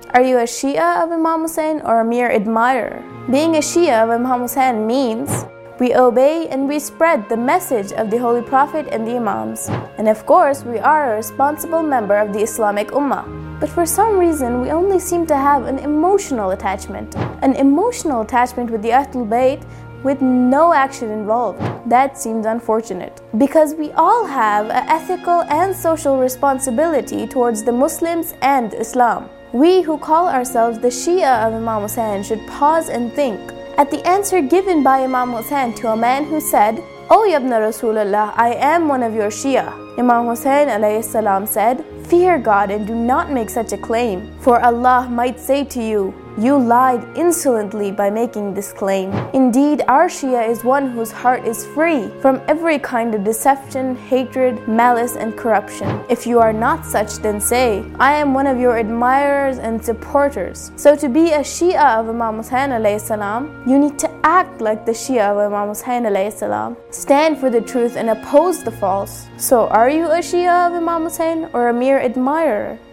Are you a Shia of Imam Hussein or a mere admirer? Being a Shia of Imam Hussein means we obey and we spread the message of the Holy Prophet and the Imams. And of course, we are a responsible member of the Islamic Ummah. But for some reason, we only seem to have an emotional attachment. An emotional attachment with the Ahlul Bayt with no action involved. That seems unfortunate. Because we all have an ethical and social responsibility towards the Muslims and Islam. We who call ourselves the Shia of Imam Hussein should pause and think at the answer given by Imam Hussein to a man who said, "O Yabna Rasulullah, I am one of your Shia." Imam Hussein alayhi salam said, "Fear God and do not make such a claim, for Allah might say to you, you lied insolently by making this claim. Indeed, our Shia is one whose heart is free from every kind of deception, hatred, malice, and corruption. If you are not such, then say, I am one of your admirers and supporters." So to be a Shia of Imam Hussein alayhi salam, you need to act like the Shia of Imam Hussein alayhi salam. Stand for the truth and oppose the false. So are you a Shia of Imam Hussein or a mere admirer?